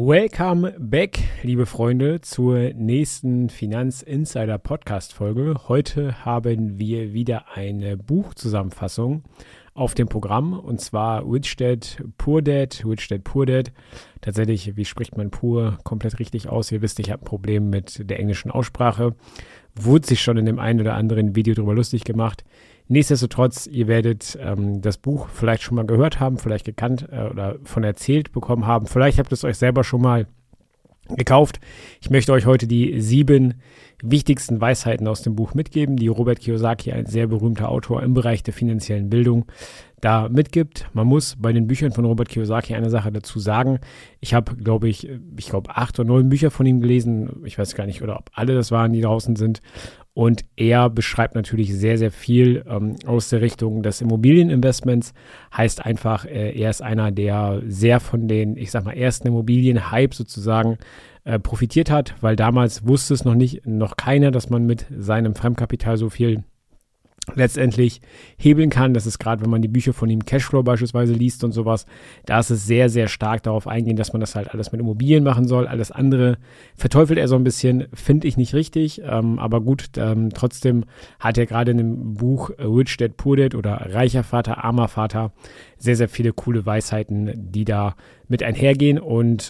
Welcome back, liebe Freunde, zur nächsten Finanz-Insider-Podcast-Folge. Heute haben wir wieder eine Buchzusammenfassung auf dem Programm, und zwar Rich Dad Poor Dad. Tatsächlich, wie spricht man Poor komplett richtig aus? Ihr wisst, ich habe ein Problem mit der englischen Aussprache. Wurde sich schon in dem einen oder anderen Video darüber lustig gemacht. Nichtsdestotrotz, ihr werdet das Buch vielleicht schon mal gehört haben, vielleicht gekannt oder von erzählt bekommen haben. Vielleicht habt ihr es euch selber schon mal gekauft. Ich möchte euch heute die 7 wichtigsten Weisheiten aus dem Buch mitgeben, die Robert Kiyosaki, ein sehr berühmter Autor im Bereich der finanziellen Bildung, da mitgibt. Man muss bei den Büchern von Robert Kiyosaki eine Sache dazu sagen. Ich habe, glaube ich 8 oder 9 Bücher von ihm gelesen. Ich weiß gar nicht, oder ob alle das waren, die draußen sind. Und er beschreibt natürlich sehr, sehr viel aus der Richtung des Immobilieninvestments. Heißt einfach, er ist einer, der sehr von den, ersten Immobilien-Hype sozusagen profitiert hat, weil damals wusste es noch keiner, dass man mit seinem Fremdkapital so viel letztendlich hebeln kann. Das ist gerade, wenn man die Bücher von ihm, Cashflow beispielsweise, liest und sowas, da ist es sehr, sehr stark darauf eingehen, dass man das halt alles mit Immobilien machen soll. Alles andere verteufelt er so ein bisschen, finde ich nicht richtig, aber gut, trotzdem hat er gerade in dem Buch Rich Dad Poor Dad oder Reicher Vater, Armer Vater sehr, sehr viele coole Weisheiten, die da mit einhergehen, und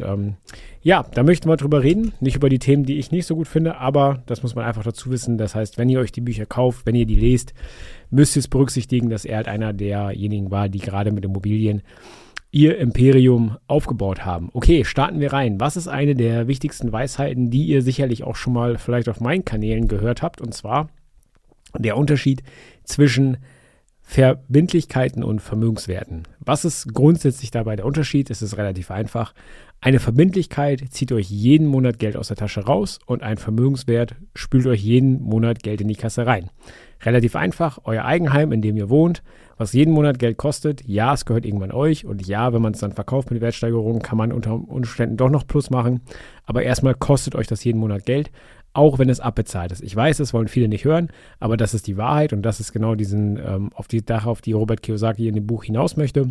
da möchten wir drüber reden, nicht über die Themen, die ich nicht so gut finde, aber das muss man einfach dazu wissen. Das heißt, wenn ihr euch die Bücher kauft, wenn ihr die lest, müsst ihr es berücksichtigen, dass er halt einer derjenigen war, die gerade mit Immobilien ihr Imperium aufgebaut haben. Okay, starten wir rein. Was ist eine der wichtigsten Weisheiten, die ihr sicherlich auch schon mal vielleicht auf meinen Kanälen gehört habt, und zwar der Unterschied zwischen Verbindlichkeiten und Vermögenswerten. Was ist grundsätzlich dabei der Unterschied? Es ist relativ einfach. Eine Verbindlichkeit zieht euch jeden Monat Geld aus der Tasche raus, und ein Vermögenswert spült euch jeden Monat Geld in die Kasse rein. Relativ einfach. Euer Eigenheim, in dem ihr wohnt, was jeden Monat Geld kostet, ja, es gehört irgendwann euch, und ja, wenn man es dann verkauft mit Wertsteigerungen, kann man unter Umständen doch noch Plus machen, aber erstmal kostet euch das jeden Monat Geld, auch wenn es abbezahlt ist. Ich weiß, das wollen viele nicht hören, aber das ist die Wahrheit, und das ist genau auf die Robert Kiyosaki in dem Buch hinaus möchte.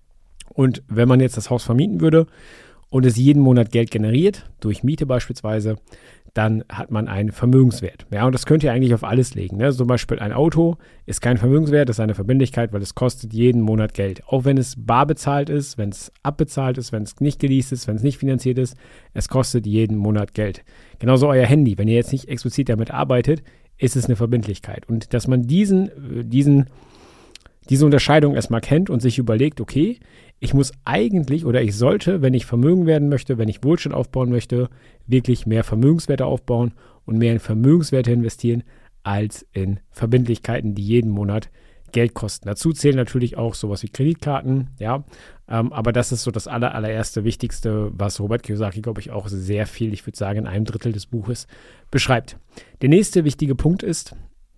Und wenn man jetzt das Haus vermieten würde und es jeden Monat Geld generiert, durch Miete beispielsweise, dann hat man einen Vermögenswert. Ja, und das könnt ihr eigentlich auf alles legen. Ne? Zum Beispiel ein Auto ist kein Vermögenswert, das ist eine Verbindlichkeit, weil es kostet jeden Monat Geld. Auch wenn es bar bezahlt ist, wenn es abbezahlt ist, wenn es nicht geleast ist, wenn es nicht finanziert ist, es kostet jeden Monat Geld. Genauso euer Handy. Wenn ihr jetzt nicht explizit damit arbeitet, ist es eine Verbindlichkeit. Und dass man diese Unterscheidung erstmal kennt und sich überlegt, okay, ich muss eigentlich oder ich sollte, wenn ich Vermögen werden möchte, wenn ich Wohlstand aufbauen möchte, wirklich mehr Vermögenswerte aufbauen und mehr in Vermögenswerte investieren, als in Verbindlichkeiten, die jeden Monat Geld kosten. Dazu zählen natürlich auch sowas wie Kreditkarten, ja, aber das ist so das allererste Wichtigste, was Robert Kiyosaki, glaube ich, auch sehr viel, ich würde sagen, in einem Drittel des Buches beschreibt. Der nächste wichtige Punkt ist: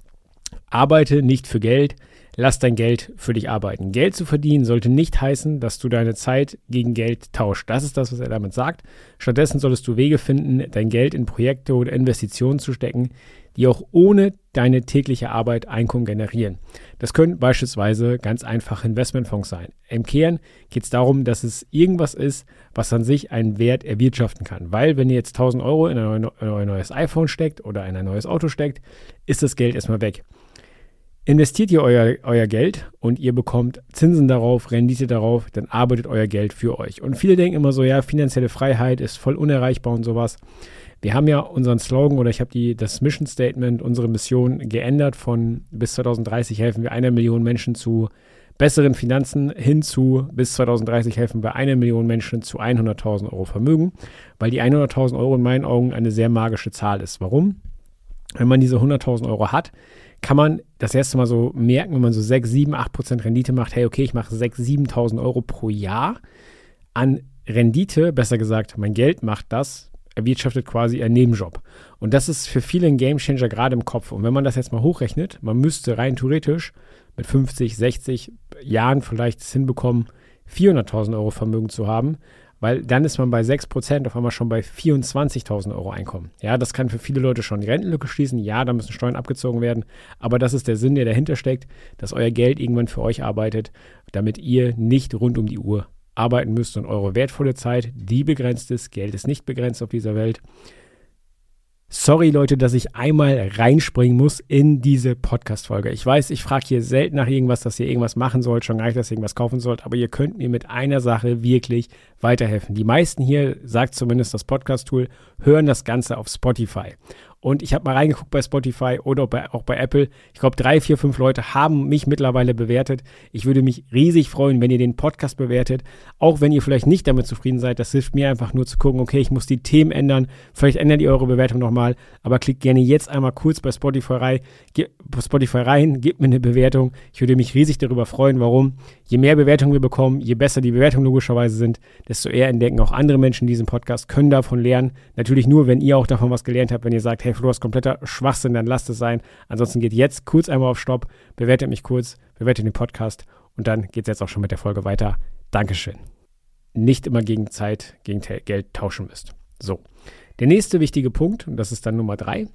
Arbeite nicht für Geld, lass dein Geld für dich arbeiten. Geld zu verdienen sollte nicht heißen, dass du deine Zeit gegen Geld tauschst. Das ist das, was er damit sagt. Stattdessen solltest du Wege finden, dein Geld in Projekte oder Investitionen zu stecken, die auch ohne deine tägliche Arbeit Einkommen generieren. Das können beispielsweise ganz einfache Investmentfonds sein. Im Kern geht es darum, dass es irgendwas ist, was an sich einen Wert erwirtschaften kann. Weil wenn ihr jetzt 1.000 Euro in ein neues iPhone steckt oder in ein neues Auto steckt, ist das Geld erstmal weg. Investiert ihr euer Geld und ihr bekommt Zinsen darauf, Rendite darauf, dann arbeitet euer Geld für euch. Und viele denken immer so, ja, finanzielle Freiheit ist voll unerreichbar und sowas. Wir haben ja unseren Slogan, oder ich habe das Mission Statement, unsere Mission geändert von bis 2030 helfen wir 1 Million Menschen zu besseren Finanzen hin zu bis 2030 helfen wir 1 Million Menschen zu 100.000 Euro Vermögen, weil die 100.000 Euro in meinen Augen eine sehr magische Zahl ist. Warum? Wenn man diese 100.000 Euro hat, kann man das erste Mal so merken, wenn man so 6, 7, 8% Rendite macht, hey, okay, ich mache 6.000, 7.000 Euro pro Jahr an Rendite, besser gesagt, mein Geld macht das, erwirtschaftet quasi einen Nebenjob. Und das ist für viele ein Gamechanger gerade im Kopf. Und wenn man das jetzt mal hochrechnet, man müsste rein theoretisch mit 50, 60 Jahren vielleicht es hinbekommen, 400.000 Euro Vermögen zu haben, weil dann ist man bei 6% auf einmal schon bei 24.000 Euro Einkommen. Ja, das kann für viele Leute schon die Rentenlücke schließen. Ja, da müssen Steuern abgezogen werden. Aber das ist der Sinn, der dahinter steckt, dass euer Geld irgendwann für euch arbeitet, damit ihr nicht rund um die Uhr arbeiten müsst und eure wertvolle Zeit, die begrenzt ist, Geld ist nicht begrenzt auf dieser Welt. Sorry, Leute, dass ich einmal reinspringen muss in diese Podcast-Folge. Ich weiß, ich frage hier selten nach irgendwas, dass ihr irgendwas machen sollt, schon gar nicht, dass ihr irgendwas kaufen sollt, aber ihr könnt mir mit einer Sache wirklich weiterhelfen. Die meisten hier, sagt zumindest das Podcast-Tool, hören das Ganze auf Spotify. Und ich habe mal reingeguckt bei Spotify oder auch bei Apple. Ich glaube, 3, 4, 5 Leute haben mich mittlerweile bewertet. Ich würde mich riesig freuen, wenn ihr den Podcast bewertet. Auch wenn ihr vielleicht nicht damit zufrieden seid. Das hilft mir einfach nur zu gucken, okay, ich muss die Themen ändern. Vielleicht ändert ihr eure Bewertung nochmal. Aber klickt gerne jetzt einmal kurz bei Spotify rein, gebt mir eine Bewertung. Ich würde mich riesig darüber freuen. Warum? Je mehr Bewertungen wir bekommen, je besser die Bewertungen logischerweise sind, desto eher entdecken auch andere Menschen diesen Podcast, können davon lernen. Natürlich nur, wenn ihr auch davon was gelernt habt, wenn ihr sagt, hey, Flo, das ist kompletter Schwachsinn, dann lasst es sein. Ansonsten geht jetzt kurz einmal auf Stopp, bewertet mich kurz, bewertet den Podcast und dann geht es jetzt auch schon mit der Folge weiter. Dankeschön. Nicht immer gegen Zeit, gegen Geld tauschen müsst. So, der nächste wichtige Punkt, und das ist dann Nummer 3,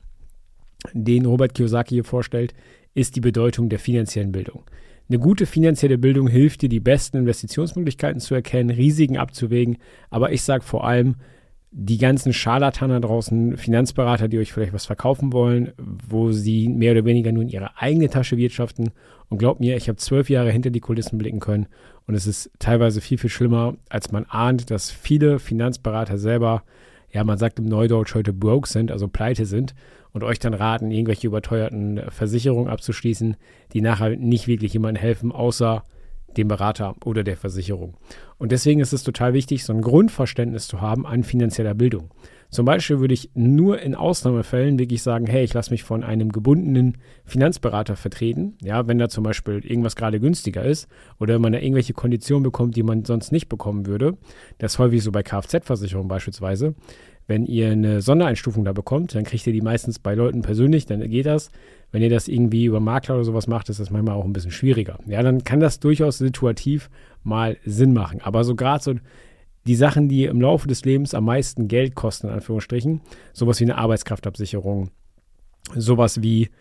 den Robert Kiyosaki hier vorstellt, ist die Bedeutung der finanziellen Bildung. Eine gute finanzielle Bildung hilft dir, die besten Investitionsmöglichkeiten zu erkennen, Risiken abzuwägen, aber ich sage vor allem, die ganzen Scharlatane draußen, Finanzberater, die euch vielleicht was verkaufen wollen, wo sie mehr oder weniger nur in ihre eigene Tasche wirtschaften. Und glaubt mir, ich habe 12 Jahre hinter die Kulissen blicken können und es ist teilweise viel, viel schlimmer, als man ahnt, dass viele Finanzberater selber, ja, man sagt im Neudeutsch heute broke sind, also pleite sind und euch dann raten, irgendwelche überteuerten Versicherungen abzuschließen, die nachher nicht wirklich jemandem helfen, außer dem Berater oder der Versicherung. Und deswegen ist es total wichtig, so ein Grundverständnis zu haben an finanzieller Bildung. Zum Beispiel würde ich nur in Ausnahmefällen wirklich sagen, hey, ich lasse mich von einem gebundenen Finanzberater vertreten, ja, wenn da zum Beispiel irgendwas gerade günstiger ist oder wenn man da irgendwelche Konditionen bekommt, die man sonst nicht bekommen würde. Das ist häufig so bei Kfz-Versicherungen beispielsweise. Wenn ihr eine Sondereinstufung da bekommt, dann kriegt ihr die meistens bei Leuten persönlich, dann geht das. Wenn ihr das irgendwie über Makler oder sowas macht, ist das manchmal auch ein bisschen schwieriger. Ja, dann kann das durchaus situativ mal Sinn machen. Aber so gerade so die Sachen, die im Laufe des Lebens am meisten Geld kosten, in Anführungsstrichen, sowas wie eine Arbeitskraftabsicherung, sowas wie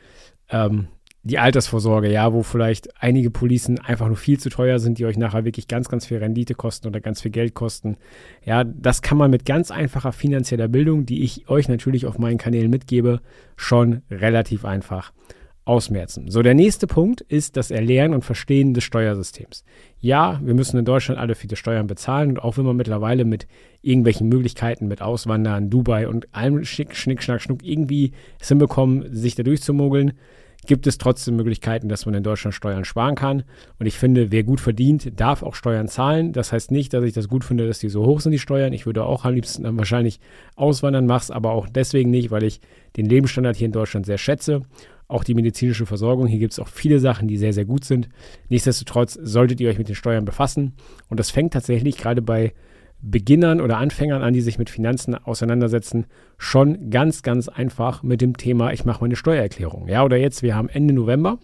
die Altersvorsorge, ja, wo vielleicht einige Policen einfach nur viel zu teuer sind, die euch nachher wirklich ganz, ganz viel Rendite kosten oder ganz viel Geld kosten. Ja, das kann man mit ganz einfacher finanzieller Bildung, die ich euch natürlich auf meinen Kanälen mitgebe, schon relativ einfach ausmerzen. So, der nächste Punkt ist das Erlernen und Verstehen des Steuersystems. Ja, wir müssen in Deutschland alle viele Steuern bezahlen und auch wenn man mittlerweile mit irgendwelchen Möglichkeiten, mit Auswandern, Dubai und allem Schnick, Schnack, Schnuck irgendwie es hinbekommen, sich da durchzumogeln, gibt es trotzdem Möglichkeiten, dass man in Deutschland Steuern sparen kann. Und ich finde, wer gut verdient, darf auch Steuern zahlen. Das heißt nicht, dass ich das gut finde, dass die so hoch sind, die Steuern. Ich würde auch am liebsten dann wahrscheinlich auswandern, mache es aber auch deswegen nicht, weil ich den Lebensstandard hier in Deutschland sehr schätze. Auch die medizinische Versorgung. Hier gibt es auch viele Sachen, die sehr, sehr gut sind. Nichtsdestotrotz solltet ihr euch mit den Steuern befassen. Und das fängt tatsächlich gerade bei Beginnern oder Anfängern an, die sich mit Finanzen auseinandersetzen, schon ganz, ganz einfach mit dem Thema, ich mache meine Steuererklärung. Ja, oder jetzt, wir haben Ende November,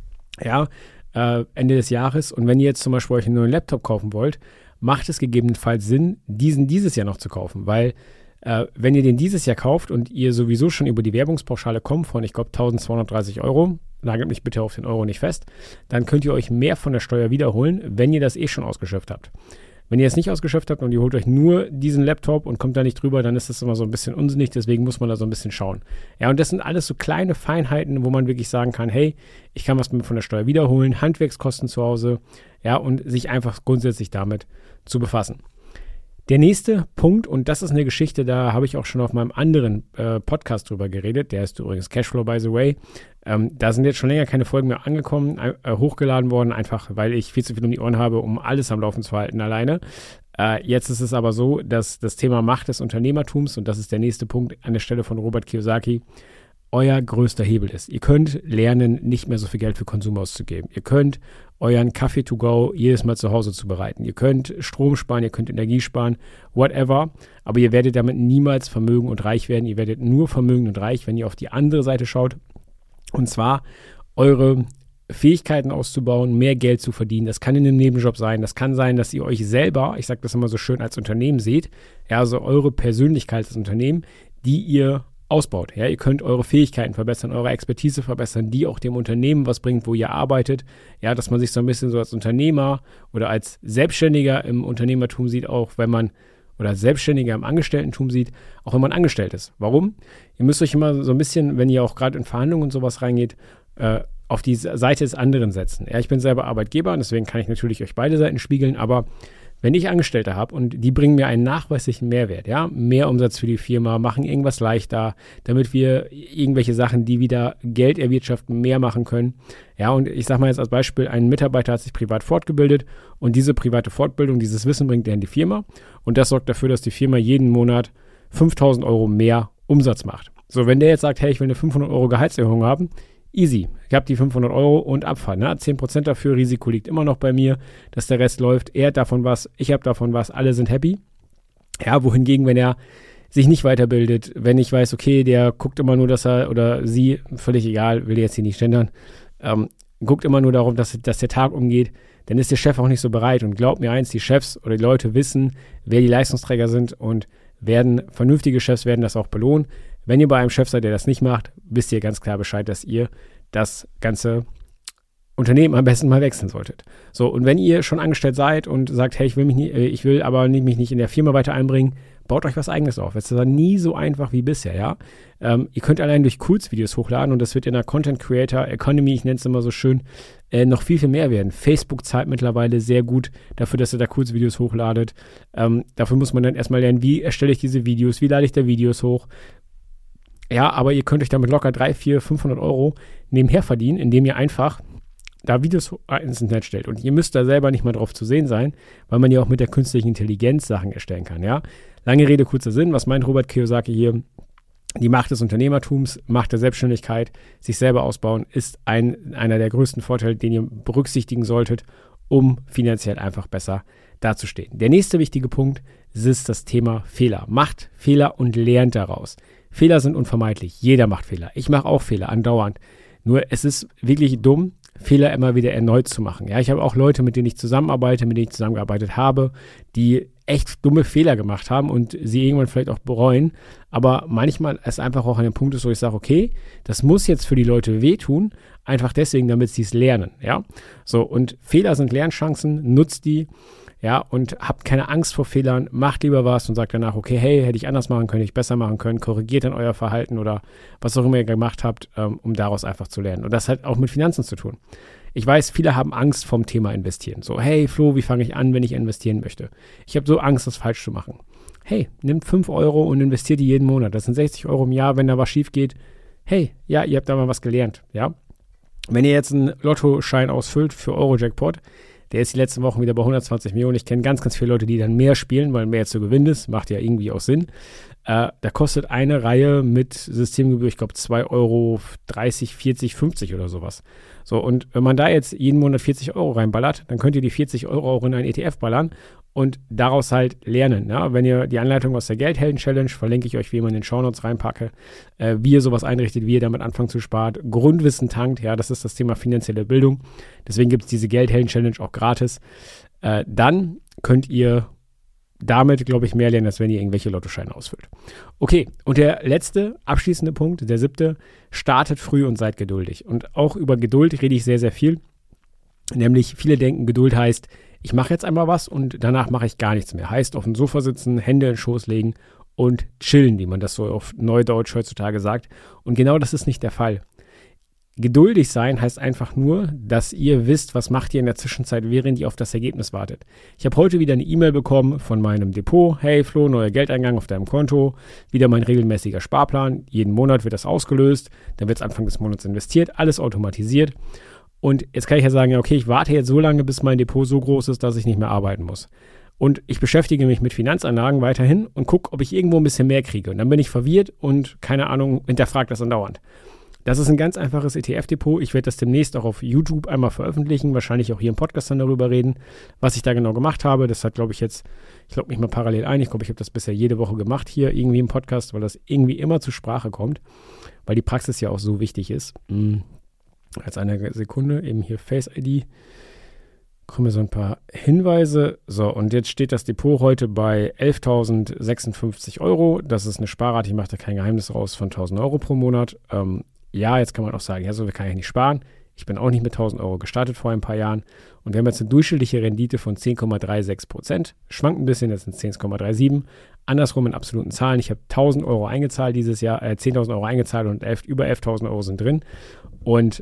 ja, Ende des Jahres. Und wenn ihr jetzt zum Beispiel euch einen neuen Laptop kaufen wollt, macht es gegebenenfalls Sinn, diesen dieses Jahr noch zu kaufen, weil wenn ihr den dieses Jahr kauft und ihr sowieso schon über die Werbungspauschale kommt von, ich glaube, 1.230 €, nagelt mich bitte auf den Euro nicht fest, dann könnt ihr euch mehr von der Steuer wiederholen, wenn ihr das eh schon ausgeschöpft habt. Wenn ihr es nicht ausgeschöpft habt und ihr holt euch nur diesen Laptop und kommt da nicht drüber, dann ist das immer so ein bisschen unsinnig, deswegen muss man da so ein bisschen schauen. Ja, und das sind alles so kleine Feinheiten, wo man wirklich sagen kann, hey, ich kann was von der Steuer wiederholen, Handwerkskosten zu Hause, ja, und sich einfach grundsätzlich damit zu befassen. Der nächste Punkt, und das ist eine Geschichte, da habe ich auch schon auf meinem anderen Podcast drüber geredet, der ist übrigens Cashflow, by the way. Da sind jetzt schon länger keine Folgen mehr angekommen, hochgeladen worden, einfach weil ich viel zu viel um die Ohren habe, um alles am Laufen zu halten alleine. Jetzt ist es aber so, dass das Thema Macht des Unternehmertums, und das ist der nächste Punkt an der Stelle von Robert Kiyosaki, euer größter Hebel ist. Ihr könnt lernen, nicht mehr so viel Geld für Konsum auszugeben. Ihr könnt euren Kaffee to go jedes Mal zu Hause zubereiten. Ihr könnt Strom sparen, ihr könnt Energie sparen, whatever. Aber ihr werdet damit niemals vermögen und reich werden. Ihr werdet nur vermögend und reich, wenn ihr auf die andere Seite schaut. Und zwar eure Fähigkeiten auszubauen, mehr Geld zu verdienen. Das kann in einem Nebenjob sein. Das kann sein, dass ihr euch selber, ich sage das immer so schön, als Unternehmen seht. Ja, also eure Persönlichkeit als Unternehmen, die ihr ausbaut. Ja, ihr könnt eure Fähigkeiten verbessern, eure Expertise verbessern, die auch dem Unternehmen was bringt, wo ihr arbeitet. Ja, dass man sich so ein bisschen so als Unternehmer oder als Selbstständiger im Unternehmertum sieht, auch wenn man oder als Selbstständiger im Angestelltentum sieht, auch wenn man angestellt ist. Warum? Ihr müsst euch immer so ein bisschen, wenn ihr auch gerade in Verhandlungen und sowas reingeht, auf die Seite des anderen setzen. Ja, ich bin selber Arbeitgeber und deswegen kann ich natürlich euch beide Seiten spiegeln, aber wenn ich Angestellte habe und die bringen mir einen nachweislichen Mehrwert, ja, mehr Umsatz für die Firma, machen irgendwas leichter, damit wir irgendwelche Sachen, die wieder Geld erwirtschaften, mehr machen können. Ja, und ich sage mal jetzt als Beispiel, ein Mitarbeiter hat sich privat fortgebildet und diese private Fortbildung, dieses Wissen bringt er in die Firma und das sorgt dafür, dass die Firma jeden Monat 5.000 Euro mehr Umsatz macht. So, wenn der jetzt sagt, hey, ich will eine 500 Euro Gehaltserhöhung haben, easy. Ich habe die 500 Euro und Abfall. Ne? 10% dafür, Risiko liegt immer noch bei mir, dass der Rest läuft. Er hat davon was, ich habe davon was, alle sind happy. Ja, wohingegen, wenn er sich nicht weiterbildet, wenn ich weiß, okay, der guckt immer nur, dass er oder sie, völlig egal, will jetzt hier nicht gendern, guckt immer nur darum, dass der Tag umgeht, dann ist der Chef auch nicht so bereit. Und glaubt mir eins, die Chefs oder die Leute wissen, wer die Leistungsträger sind und vernünftige Chefs werden das auch belohnen. Wenn ihr bei einem Chef seid, der das nicht macht, wisst ihr ganz klar Bescheid, dass ihr das ganze Unternehmen am besten mal wechseln solltet. So, und wenn ihr schon angestellt seid und sagt, hey, ich will aber mich nicht in der Firma weiter einbringen, baut euch was Eigenes auf. Es ist nie so einfach wie bisher, ja. Ihr könnt allein durch Kurzvideos hochladen und das wird in der Content Creator Economy, ich nenne es immer so schön, noch viel, viel mehr werden. Facebook zahlt mittlerweile sehr gut dafür, dass ihr da Kurzvideos hochladet. Dafür muss man dann erstmal lernen, wie erstelle ich diese Videos, wie lade ich da Videos hoch. Ja, aber ihr könnt euch damit locker 300, 400, 500 Euro nebenher verdienen, indem ihr einfach da Videos ins Netz stellt. Und ihr müsst da selber nicht mal drauf zu sehen sein, weil man ja auch mit der künstlichen Intelligenz Sachen erstellen kann, ja. Lange Rede, kurzer Sinn. Was meint Robert Kiyosaki hier? Die Macht des Unternehmertums, Macht der Selbstständigkeit, sich selber ausbauen, ist einer der größten Vorteile, den ihr berücksichtigen solltet, um finanziell einfach besser dazustehen. Der nächste wichtige Punkt ist das Thema Fehler. Macht Fehler und lernt daraus. Fehler sind unvermeidlich. Jeder macht Fehler. Ich mache auch Fehler, andauernd. Nur es ist wirklich dumm, Fehler immer wieder erneut zu machen. Ja, ich habe auch Leute, mit denen ich zusammenarbeite, mit denen ich zusammengearbeitet habe, die echt dumme Fehler gemacht haben und sie irgendwann vielleicht auch bereuen. Aber manchmal ist einfach auch an dem Punkt, wo ich sage, okay, das muss jetzt für die Leute wehtun, einfach deswegen, damit sie es lernen. Ja, so, und Fehler sind Lernchancen, nutzt die. Ja, und habt keine Angst vor Fehlern, macht lieber was und sagt danach, okay, hey, hätte ich anders machen können, hätte ich besser machen können, korrigiert dann euer Verhalten oder was auch immer ihr gemacht habt, um daraus einfach zu lernen. Und das hat auch mit Finanzen zu tun. Ich weiß, viele haben Angst vom Thema investieren. So, hey Flo, wie fange ich an, wenn ich investieren möchte? Ich habe so Angst, das falsch zu machen. Hey, nehmt 5 Euro und investiert die jeden Monat. Das sind 60 Euro im Jahr, wenn da was schief geht. Hey, ja, ihr habt da mal was gelernt, ja. Wenn ihr jetzt einen Lottoschein ausfüllt für Euro-Jackpot, der ist die letzten Wochen wieder bei 120 Millionen. Ich kenne ganz, ganz viele Leute, die dann mehr spielen, weil mehr zu gewinnen ist. Macht ja irgendwie auch Sinn. Da kostet eine Reihe mit Systemgebühr, ich glaube, 2,30 Euro, 40, 50 oder sowas. So, und wenn man da jetzt jeden Monat 40 Euro reinballert, dann könnt ihr die 40 Euro auch in einen ETF ballern und daraus halt lernen. Ja? Wenn ihr die Anleitung aus der Geldhelden-Challenge, verlinke ich euch, wie immer in den Shownotes reinpacke, wie ihr sowas einrichtet, wie ihr damit anfangen zu sparen, Grundwissen tankt, ja, das ist das Thema finanzielle Bildung. Deswegen gibt es diese Geldhelden-Challenge auch gratis. Dann könnt ihr damit, glaube ich, mehr lernen, als wenn ihr irgendwelche Lottoscheine ausfüllt. Okay, und der letzte, abschließende Punkt, der 7., startet früh und seid geduldig. Und auch über Geduld rede ich sehr, sehr viel. Nämlich, viele denken, Geduld heißt, ich mache jetzt einmal was und danach mache ich gar nichts mehr. Heißt, auf dem Sofa sitzen, Hände in den Schoß legen und chillen, wie man das so auf Neudeutsch heutzutage sagt. Und genau das ist nicht der Fall. Geduldig sein heißt einfach nur, dass ihr wisst, was macht ihr in der Zwischenzeit, während ihr auf das Ergebnis wartet. Ich habe heute wieder eine E-Mail bekommen von meinem Depot. Hey Flo, neuer Geldeingang auf deinem Konto. Wieder mein regelmäßiger Sparplan. Jeden Monat wird das ausgelöst. Dann wird es Anfang des Monats investiert. Alles automatisiert. Und jetzt kann ich ja sagen, ja, okay, ich warte jetzt so lange, bis mein Depot so groß ist, dass ich nicht mehr arbeiten muss. Und ich beschäftige mich mit Finanzanlagen weiterhin und gucke, ob ich irgendwo ein bisschen mehr kriege. Und dann bin ich verwirrt und, keine Ahnung, hinterfrage das andauernd. Das ist ein ganz einfaches ETF-Depot. Ich werde das demnächst auch auf YouTube einmal veröffentlichen, wahrscheinlich auch hier im Podcast dann darüber reden, was ich da genau gemacht habe. Das hat, glaube ich, jetzt, ich logge mich mal parallel ein. Ich glaube, ich habe das bisher jede Woche gemacht hier irgendwie im Podcast, weil das irgendwie immer zur Sprache kommt, weil die Praxis ja auch so wichtig ist. Als eine Sekunde, eben hier Face ID. Kommen mir so ein paar Hinweise. So, und jetzt steht das Depot heute bei 11.056 Euro. Das ist eine Sparrate, ich mache da kein Geheimnis raus, von 1.000 Euro pro Monat. Ja, jetzt kann man auch sagen, ja, so viel kann ich nicht sparen. Ich bin auch nicht mit 1.000 Euro gestartet vor ein paar Jahren. Und wir haben jetzt eine durchschnittliche Rendite von 10,36%. Schwankt ein bisschen, das sind 10,37%. Andersrum in absoluten Zahlen. Ich habe 1.000 Euro eingezahlt dieses Jahr, 10.000 Euro eingezahlt und über 11.000 Euro sind drin. Und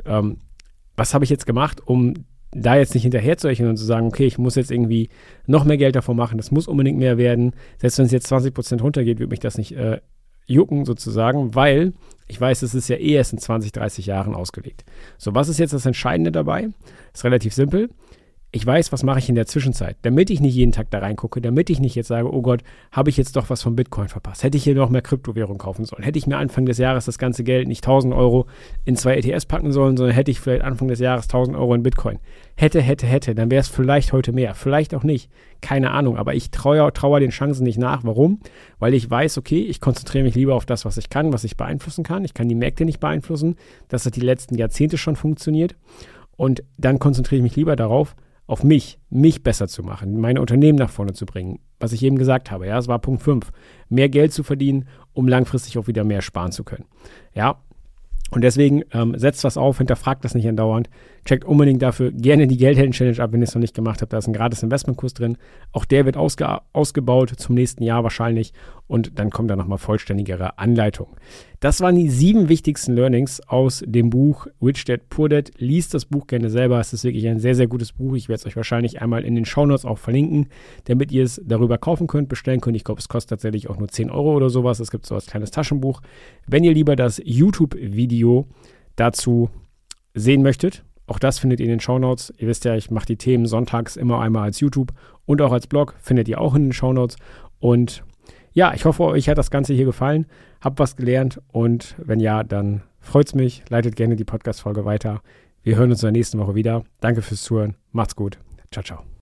was habe ich jetzt gemacht, um da jetzt nicht hinterher zu rechnen und zu sagen, okay, ich muss jetzt irgendwie noch mehr Geld davon machen, das muss unbedingt mehr werden. Selbst wenn es jetzt 20% runtergeht, wird mich das nicht jucken sozusagen, weil ich weiß, es ist ja eh erst in 20, 30 Jahren ausgelegt. So, was ist jetzt das Entscheidende dabei? Ist relativ simpel. Ich weiß, was mache ich in der Zwischenzeit, damit ich nicht jeden Tag da reingucke, damit ich nicht jetzt sage, oh Gott, habe ich jetzt doch was von Bitcoin verpasst? Hätte ich hier noch mehr Kryptowährung kaufen sollen? Hätte ich mir Anfang des Jahres das ganze Geld nicht 1.000 Euro in 2 ETFs packen sollen, sondern hätte ich vielleicht Anfang des Jahres 1.000 Euro in Bitcoin? Hätte, dann wäre es vielleicht heute mehr, vielleicht auch nicht, keine Ahnung, aber ich traue den Chancen nicht nach. Warum? Weil ich weiß, okay, ich konzentriere mich lieber auf das, was ich kann, was ich beeinflussen kann. Ich kann die Märkte nicht beeinflussen, das hat die letzten Jahrzehnte schon funktioniert und dann konzentriere ich mich lieber darauf, auf mich besser zu machen, meine Unternehmen nach vorne zu bringen, was ich eben gesagt habe, ja, es war Punkt 5, mehr Geld zu verdienen, um langfristig auch wieder mehr sparen zu können, ja, und deswegen setzt was auf, hinterfragt das nicht andauernd, checkt unbedingt dafür gerne die Geldhelden-Challenge ab, wenn ihr es noch nicht gemacht habt, da ist ein gratis Investmentkurs drin, auch der wird ausgebaut zum nächsten Jahr wahrscheinlich und dann kommt da nochmal vollständigere Anleitung. Das waren die 7 wichtigsten Learnings aus dem Buch Rich Dad Poor Dad. Liest das Buch gerne selber, es ist wirklich ein sehr, sehr gutes Buch. Ich werde es euch wahrscheinlich einmal in den Shownotes auch verlinken, damit ihr es darüber kaufen könnt, bestellen könnt. Ich glaube, es kostet tatsächlich auch nur 10 Euro oder sowas. Es gibt so als kleines Taschenbuch. Wenn ihr lieber das YouTube-Video dazu sehen möchtet, auch das findet ihr in den Shownotes. Ihr wisst ja, ich mache die Themen sonntags immer einmal als YouTube und auch als Blog, findet ihr auch in den Shownotes. Und ja, ich hoffe, euch hat das Ganze hier gefallen, habt was gelernt und wenn ja, dann freut's mich, leitet gerne die Podcast-Folge weiter. Wir hören uns in der nächsten Woche wieder. Danke fürs Zuhören, macht's gut, ciao, ciao.